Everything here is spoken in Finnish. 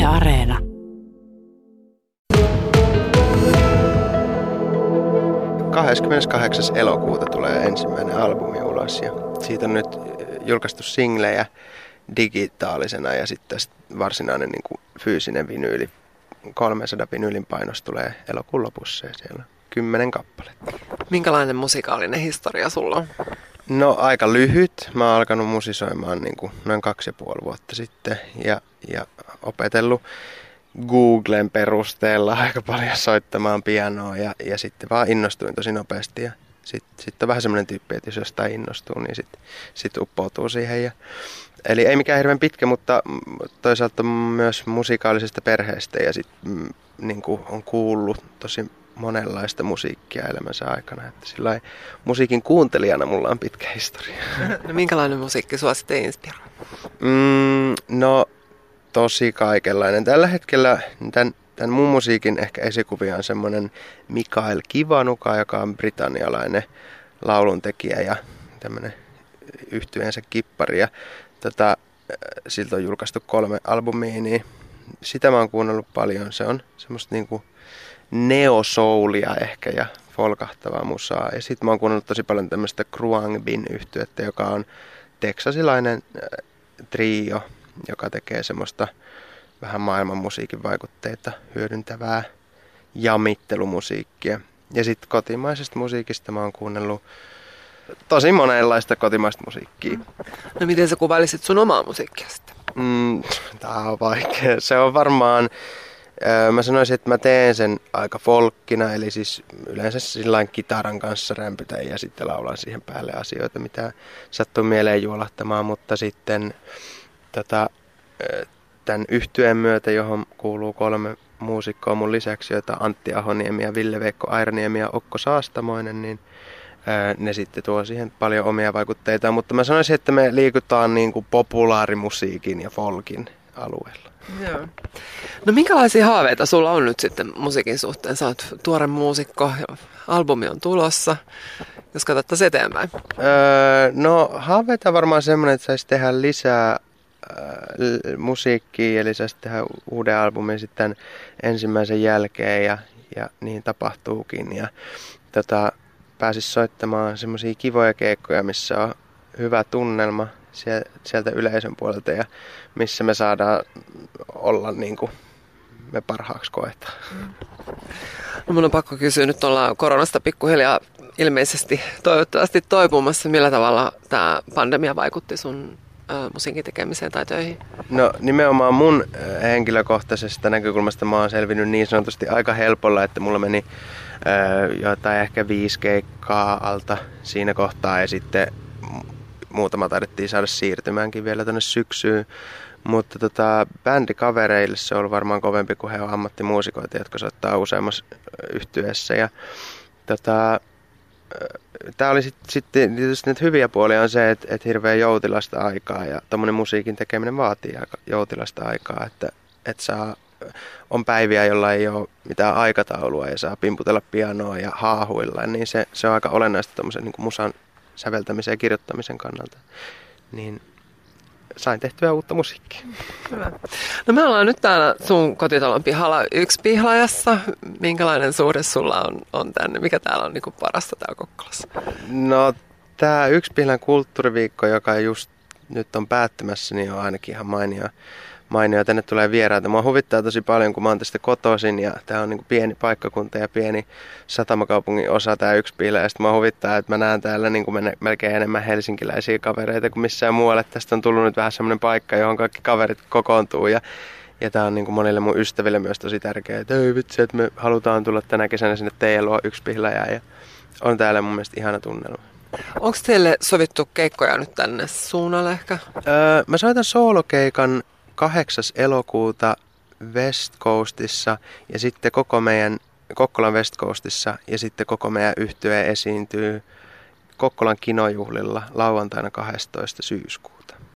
Areena. Elokuuta tulee ensimmäinen albumi ulos ja siitä on nyt julkaistu singlejä digitaalisena ja sitten varsinainen niin kuin fyysinen vinyyli. 300 vinyylin painos tulee elokuun lopussa ja siellä on 10 kappaletta. Minkälainen musikaalinen historia sulla on? No aika lyhyt. Mä oon alkanut musisoimaan niin kuin noin 2,5 vuotta sitten ja opetellut Googlen perusteella aika paljon soittamaan pianoa ja sitten vaan innostuin tosi nopeasti ja sitten on vähän semmoinen tyyppi, että jos jostain innostuu, niin sitten uppoutuu siihen. Eli ei mikään hirveän pitkä, mutta toisaalta myös musikaalisesta perheestä ja sitten niin kuin on kuullut tosi monenlaista musiikkia elämänsä aikana. Että sillai musiikin kuuntelijana mulla on pitkä historia. No, minkälainen musiikki sua sitten inspiroi? No tosi kaikenlainen. Tällä hetkellä tämän mun musiikin ehkä esikuvia on semmoinen Mikael Kivanuka, joka on britannialainen lauluntekijä ja tämmöinen yhtyeensä kippari. Ja siltä on julkaistu 3 albumia, niin sitä mä oon kuunnellut paljon. Se on semmoista niinku neo-soulia ehkä ja folkahtavaa musaa. Ja sit mä oon kuunnellut tosi paljon tämmöistä Khruangbin yhtyettä, joka on teksasilainen trio, joka tekee semmoista vähän maailman musiikin vaikutteita hyödyntävää jamittelumusiikkia. Ja sitten kotimaisesta musiikista mä oon kuunnellut tosi monenlaista kotimaista musiikkia. No miten sä kuvailisit sun omaa musiikkia sitten? Tää on vaikea. Se on varmaan, mä sanoisin, että mä teen sen aika folkkina, eli siis yleensä sillain kitaran kanssa rämpytän ja sitten laulan siihen päälle asioita, mitä sattuu mieleen juolahtamaan, mutta sitten tämän yhtyeen myötä, johon kuuluu 3 muusikkoa mun lisäksi, joita Antti Ahoniemi ja Ville-Veikko Airaniemi ja Okko Saastamoinen, niin ne sitten tuo siihen paljon omia vaikutteita, mutta mä sanoisin, että me liikutaan niin kuin populaarimusiikin ja folkin alueella. Joo. No minkälaisia haaveita sulla on nyt sitten musiikin suhteen? Sä oot tuore muusikko, albumi on tulossa, jos katsottaisiin eteenpäin. No haaveita varmaan semmoinen, että saisi tehdä lisää musiikkia, eli saisi tehdä uuden albumin sitten ensimmäisen jälkeen ja niin tapahtuukin. Ja pääsis soittamaan semmoisia kivoja keikkoja, missä on hyvä tunnelma sieltä yleisön puolelta ja missä me saadaan olla niin kuin me parhaaksi koetaan. No mun on pakko kysyä, nyt ollaan koronasta pikkuhiljaa ilmeisesti toivottavasti toipumassa. Millä tavalla tämä pandemia vaikutti sun musiikin tekemiseen tai töihin? No nimenomaan mun henkilökohtaisesta näkökulmasta mä oon selvinnyt niin sanotusti aika helpolla, että mulla meni jotain ehkä 5 keikkaa alta siinä kohtaa ja sitten muutama taidettiin saada siirtymäänkin vielä tonne syksyyn. Mutta bändikavereille se on ollut varmaan kovempi, kun he on ammattimuusikoita, jotka soittaa useammassa yhtyeessä. Ja tää oli sitten tietysti nyt hyviä puolia on se, että hirveän joutilasta aikaa ja tommonen musiikin tekeminen vaatii aika joutilasta aikaa, että on päiviä, jolla ei ole mitään aikataulua ja saa pimputella pianoa ja haahuilla, niin se on aika olennaista tommosen niin kuin musan säveltämisen ja kirjoittamisen kannalta. Niin sain tehtyä uutta musiikkia. Hyvä. No me ollaan nyt täällä sun kotitalon pihalla Yksi-Pihlajassa. Minkälainen suhde sulla on tänne? Mikä täällä on niinku parasta täällä Kokkolassa? No tää Yksi-Pihlajan kulttuuriviikko, joka just nyt on päättymässä, niin on ainakin ihan mainio. Tänne tulee vieraita. Mua huvittaa tosi paljon, kun mä oon tästä kotoisin ja tää on niinku pieni paikkakunta ja pieni satamakaupungin osa tää Yksi-Pihlaja. Ja sit mua huvittaa, että mä näen täällä niinku melkein enemmän helsinkiläisiä kavereita kuin missään muualle. Tästä on tullut nyt vähän semmoinen paikka, johon kaikki kaverit kokoontuu ja tää on niinku monille mun ystäville myös tosi tärkeää, että ei vitsi, että me halutaan tulla tänä kesänä sinne teidän luo Yksi-Pihlajaan ja on täällä mun mielestä ihana tunnelma. Onko teille sovittu keikkoja nyt tänne suunnalle ehkä? Mä soitan soolokeikan 8. elokuuta West Coastissa ja sitten koko meidän Kokkolan West Coastissa ja sitten koko meidän yhtye esiintyy Kokkolan kinojuhlilla lauantaina 12. syyskuuta.